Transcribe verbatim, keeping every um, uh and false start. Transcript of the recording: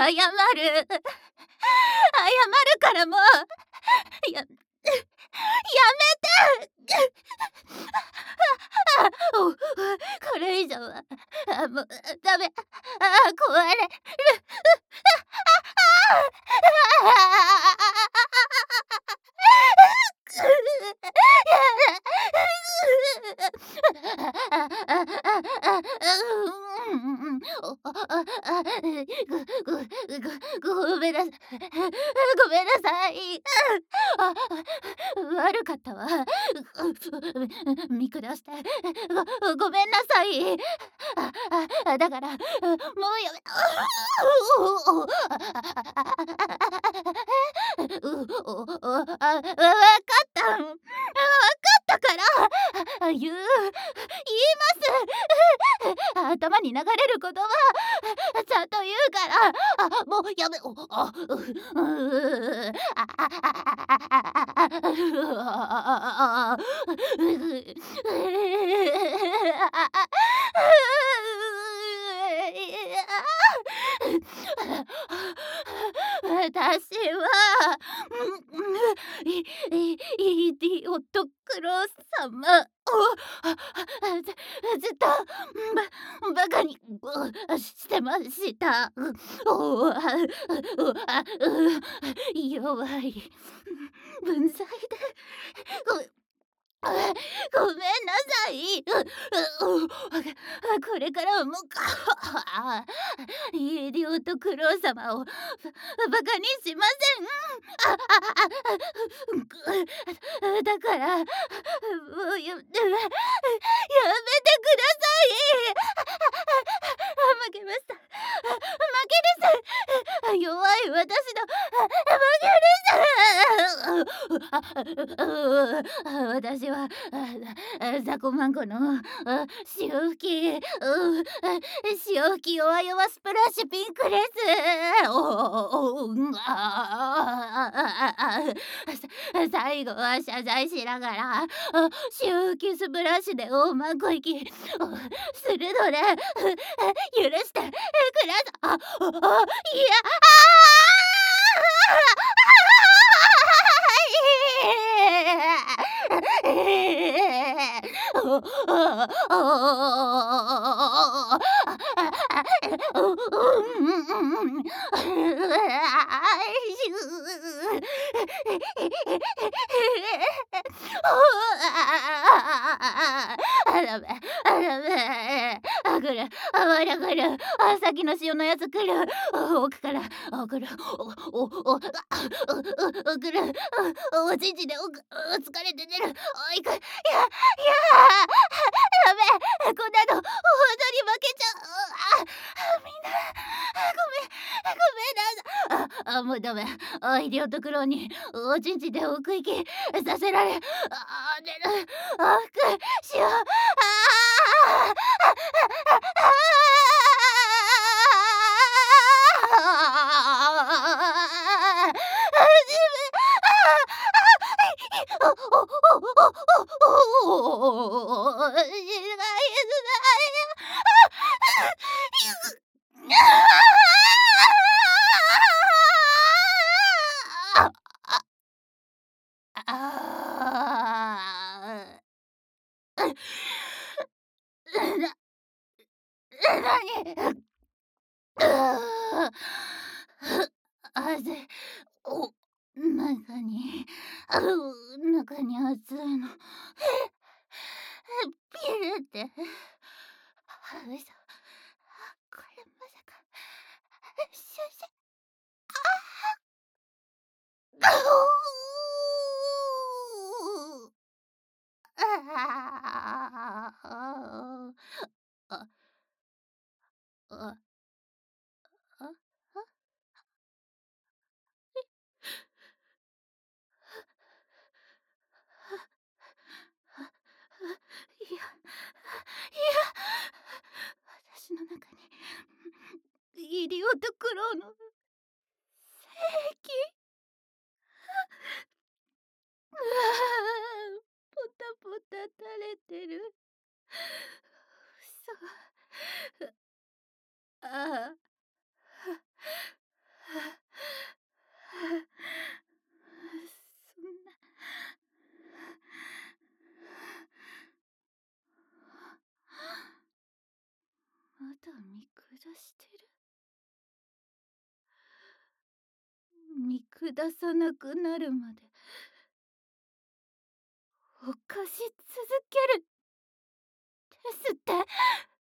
謝る。謝るからもう、ややめて。あ、お、これ以上は、あ、もう、ダメ。ああ、壊れる。あごごごめんなさごめんなさい。あ、悪かったわ。見下して、ごごめんなさい。ああ、だから、もうやめうおお、あ、わかった。わかったから、言う言います。頭に流れる言葉ちゃんと言うから。あ、もうやめおあ、ううああ私は、いいイディオットクロー様を、ずずっと、ばバカにしてました。おあうあう弱い分際でごごめんなさい。ううこれからはもうイディオットクロー様をバカにしません。あああだからもうややめてください。負けました。負けです。弱い私の負けです。私はザコマンコの潮吹き潮吹き弱々スプラッシュピンクです。おお最後は謝罪しながら潮吹きスプラッシュで大マンコ息するので許してください。ああいやあダメあダメあ来るあまだ来るあ先の潮のやつ来る奥からあ来るおおおあお来るおちんちでお疲れて出るおいくいやいやダメこんなの本当に負けちゃうあみんなごめんごめんなさああもうダメあイディオットクローにおちんちで奥行きさせられあ出るあくしようああぜお中にあう中に熱いのビールってあうそこれまさかシュシュああああああいやいや私の中にイディオットクローの精液うわポタポタ垂れてるそうああに下さなくなるまで犯し続けるですって。